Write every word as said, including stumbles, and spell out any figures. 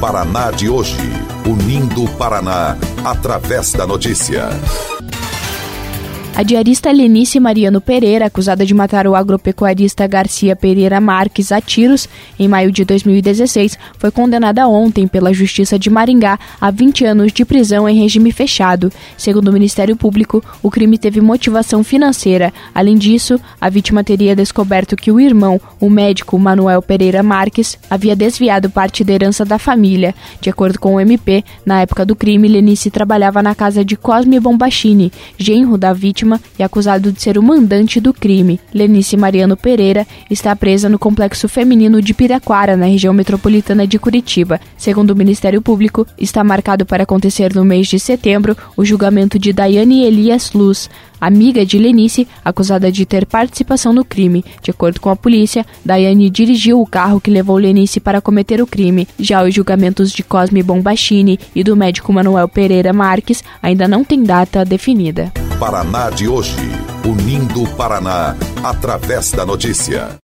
Paraná de hoje, unindo o Paraná através da notícia. A diarista Lenice Mariano Pereira, acusada de matar o agropecuarista Garcia Pereira Marques a tiros em maio de dois mil e dezesseis, foi condenada ontem pela Justiça de Maringá a vinte anos de prisão em regime fechado. Segundo o Ministério Público, o crime teve motivação financeira. Além disso, a vítima teria descoberto que o irmão, o médico Manuel Pereira Marques, havia desviado parte da herança da família. De acordo com o M P, na época do crime, Lenice trabalhava na casa de Cosme Bombachini, genro da vítima e acusado de ser o mandante do crime. Lenice Mariano Pereira está presa no Complexo Feminino de Piraquara, na região metropolitana de Curitiba. Segundo o Ministério Público, está marcado para acontecer no mês de setembro o julgamento de Daiane Elias Luz, amiga de Lenice, acusada de ter participação no crime. De acordo com a polícia, Daiane dirigiu o carro que levou Lenice para cometer o crime. Já os julgamentos de Cosme Bombachini e do médico Manuel Pereira Marques ainda não têm data definida. Paraná de hoje, unindo o Paraná através da notícia.